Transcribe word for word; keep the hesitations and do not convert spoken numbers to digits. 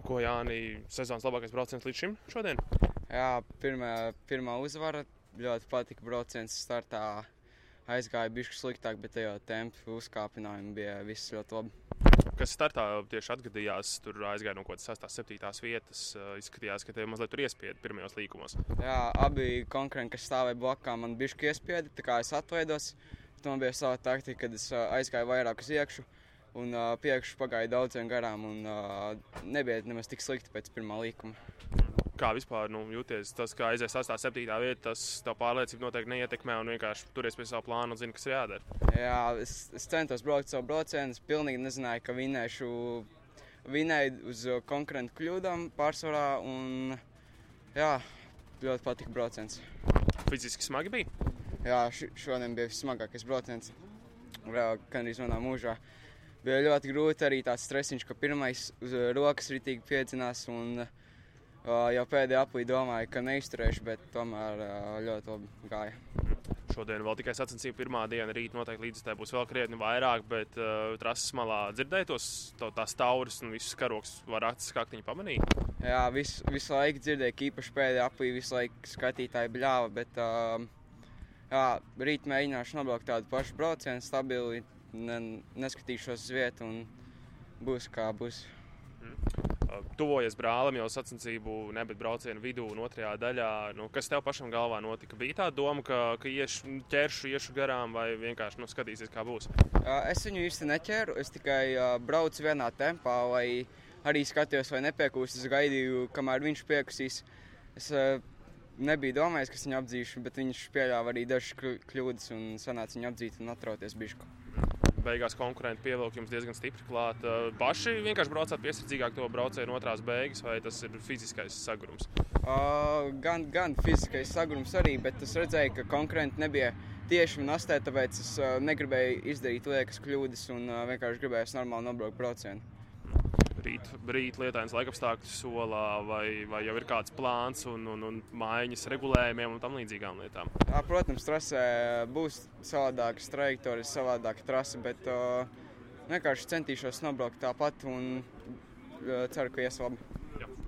Ko, Jāni, sezonas labākais brauciens līdz šim šodien? Jā, pirmā, pirmā uzvara. Ļoti patika brauciens startā. Aizgāja bišķi sliktāk, bet tajā tempu uzkāpinājumi bija viss ļoti labi. Kas startā tieši atgadījās, tur aizgāja no kaut kādas sestās, septītās vietas. Izskatījās, ka tev mazliet tur iespieda pirmajos līkumos. Jā, abi konkurenti, kas stāvēja blakā, man bišķi iespieda, tā kā es atveidos. Man bija sava taktika, kad es aizgāju vairāk uz iekšu un uh, priekšu pagāju daudziem garām un uh, nebija nemaz tik slikti pēc pirmā līkuma. Kā vispār nu, jūties? Tas, kā aizies sestā, septītā vieta, tas tev pārliecību noteikti neietekmē un vienkārši turies pie savu plānu un zini, kas ir jādara. Jā, es, es centos braukt savu braucienu, es pilnīgi nezināju, ka vinēšu, vinēju uz konkurentu kļūdām pārsvarā un jā, ļoti patika brauciens. Fiziski smagi bija? Jā, š, šodien bija smagākais brauciens, gandrīz manā mūžā. Bija ļoti grūti arī tāds stresiņš, ka pirmais uz rokas ritīgi piedzinās un uh, jau pēdējā aplī domāju, ka neizturēšu, bet tomēr uh, ļoti labi gāja. Šodien vēl tikai sacensību pirmā diena, rīt noteikti līdz tai būs vēl krietni vairāk, bet uh, trases malā dzirdēja tos to, tās tauris un visus karoks var acis kaktiņi pamanīt? Jā, visu, visu laiku dzirdēju, ka īpaši pēdējā aplī visu laiku skatītāji bļāva, bet uh, jā, rīt mēģināšu nobraukt tādu pašu braucienu, stabili, ne, neskatīšos uz vietu un būs kā būs. Mm. Tuvojies brālim jau sacensību, ne, bet braucienu vidū un otrajā daļā. Nu, kas tev pašam galvā notika? Bija tā doma, ka, ka iešu, ķeršu, iešu garām vai vienkārši nu, skatīsies, kā būs? Es viņu īsti neķēru, es tikai braucu vienā tempā, lai arī skatījos, vai nepiekūst. Es gaidīju, kamēr viņš piekusīs. Es nebiju domājis, ka es viņu apdzīšu, bet viņš pieļāva arī dažas kļūdas un sanāca viņu apdzīt un atrauties bišku. Beigās konkurenti pievilka jums diezgan stipri klāt. Paši vienkārši braucāt piesardzīgāk to braucienu otrās beigas, vai tas ir fiziskais sagurums? Uh, gan, gan fiziskais sagurums arī, bet es redzēju, ka konkurenti nebija tieši man astē, tāpēc es uh, negribēju izdarīt liekas kļūdas un uh, vienkārši gribēju normāli nobraukt braucienu. Rīt, rīt lietains laikapstākļu solā, vai, vai jau ir kāds plāns un, un, un mājiņas regulējumiem un tam līdzīgām lietām? Jā, protams, trasē būs savādākas trajektorijas, savādāka trase, bet uh, vienkārši centīšos nobraukt tāpat un uh, ceru, ka ies labi. Jā.